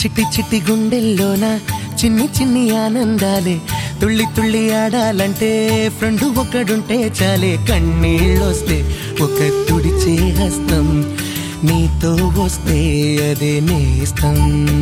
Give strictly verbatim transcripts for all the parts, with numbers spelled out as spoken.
చిట్టి చిట్టి గుండెల్లోన చిన్ని చిన్ని ఆనందాలే తుళ్ళి తుళ్ళి ఆడాలంటే ఫ్రెండు ఒకడుంటే చాలే కన్నీళ్ళొస్తే ఒక తుడిచే హస్తం నీతో వస్తే అదే నేస్తం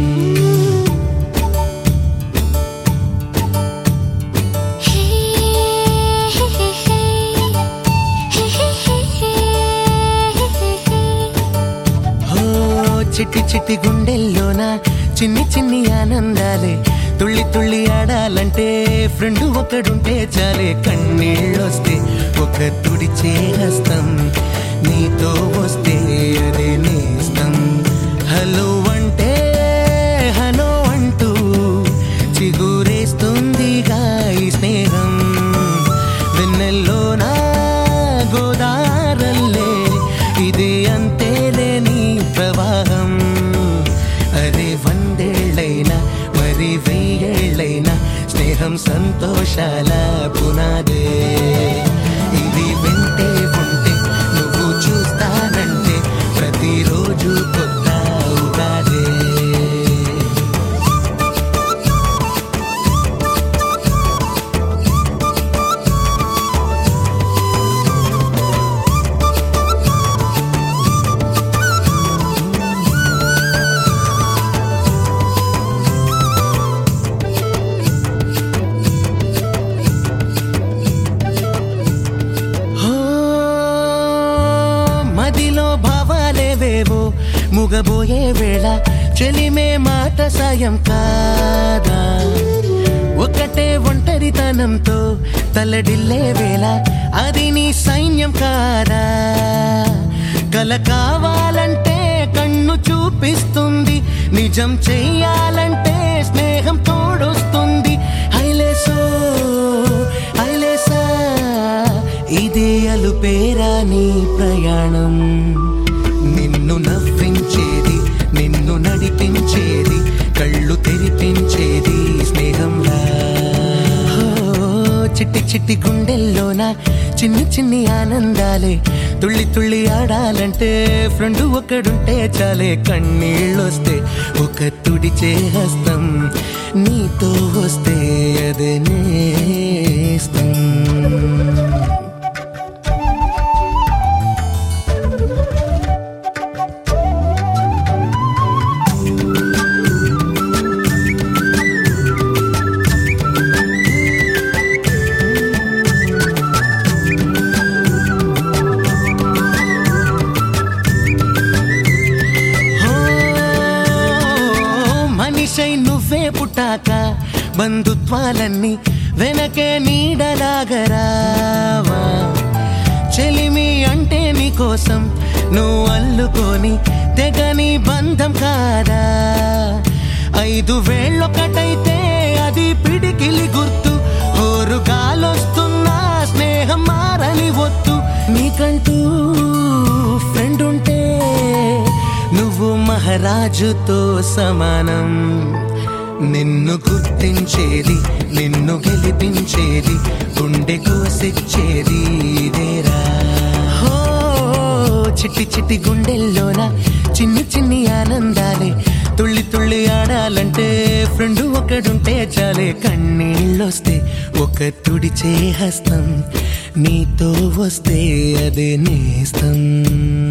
చిట్టి చిట్టి గుండెల్లోన చిన్ని చిన్ని ఆనందాలే తుళ్ళి తుళ్ళి ఆడాలంటే ఫ్రెండు ఒకడుంటే చాలే కన్నీళ్ళొస్తే ఒక తుడిచే హస్తం నీతో వస్తే అదే నేస్తం హలో అంటే హలో అంటూ చిగురేస్తుందిగా ఈ స్నేహం వెన్నెల్లోనా గోదారల్లే ఇది అంతేలే నీ ప్రవాహం అరే వందేళ్ళైనా మరి వెయ్యేళ్ళైనా స్నేహం సంతోషాల పునాదే ఇది వింటే ఉంటే నువ్వు చూస్తానంటే ప్రతిరోజు కొత్త ఉగాదే మదిలో భావాలేవేవో ముగబోయే వేళ చెలిమే మాట సాయం కాదా ఒకటే ఒంటరితనంతో తలడిల్లే వేళ అది నీ సైన్యం కాదా కల కావాలంటే కన్ను చూపిస్తుంది నిజం చెయ్యాలంటే స్నేహం తోడొస్తుంది హైలేసో హైలేసా ఇదే అలుపేరా నీ ప్రయాణం నిన్ను నవ్వించేది నిన్ను నడిపించేది కళ్ళు తెరిపించేది స్నేహంలా చిట్టి చిట్టి గుండెల్లోన చిన్ని చిన్ని ఆనందాలే తుళ్ళి తుళ్ళి ఆడాలంటే ఫ్రెండు ఒకడుంటే చాలే కన్నీళ్ళొస్తే ఒక తుడిచే హస్తం నీతో వస్తే అదే నేస్తం మనిషై నువ్వే పుట్టాక బంధుత్వాలన్నీ వెనకే నీడలాగరావా చెలిమి అంటే నీకోసం నువ్వు అల్లుకొని తెగని బంధం కాదా ఐదు వేళ్ళొకటైతే అది పిడికిలి గుర్తు హోరు గాలొస్తున్నా స్నేహం మారని వద్దు నీకంటూ ఫ్రెండ్ ఉంటే నువ్వు మహారాజుతో సమానం నిన్ను గుర్తించేది నిన్ను గెలిపించేది గుండె కోసిచ్చేది ఇదేరా హో చిట్టి చిట్టి గుండెల్లోన చిన్ని చిన్ని ఆనందాలే తుళ్ళి తుళ్ళి ఆడాలంటే ఫ్రెండు ఒకడుంటే చాలే కన్నీళ్ళొస్తే ఒక తుడిచే హస్తం నీతో వస్తే అదే నేస్తం